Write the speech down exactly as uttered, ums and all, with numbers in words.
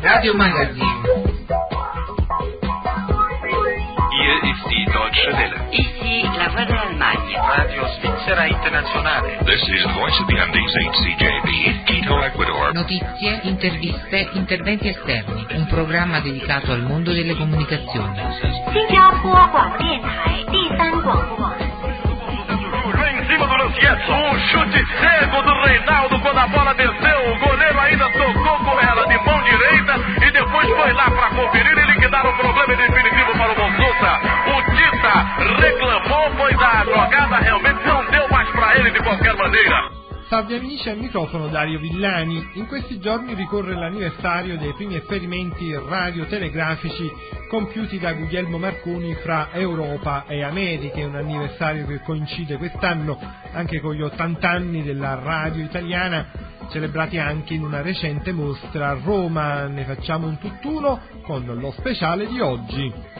Radio Magazine. Hier ist die Deutsche Welle. Ici la voix de l'Allemagne. Radio Svizzera Internazionale. This is the voice of the Andes H C J B, Quito, Ecuador. Notizie, interviste, interventi esterni. Un programma dedicato al mondo delle comunicazioni. 新加坡广播电台第三广播网。 Em cima do Lancietto, um chute cego do Reinaldo quando a bola desceu, o goleiro ainda tocou com ela de mão direita e depois foi lá para conferir e liquidar o problema definitivo para o Bolsonaro. O Tita reclamou, pois a jogada realmente não deu mais para ele de qualquer maneira. Salve amici, al microfono Dario Villani. In questi giorni ricorre l'anniversario dei primi esperimenti radiotelegrafici compiuti da Guglielmo Marconi fra Europa e Americhe, un anniversario che coincide quest'anno anche con gli ottanta anni della radio italiana, celebrati anche in una recente mostra a Roma. Ne facciamo un tutt'uno con lo speciale di oggi.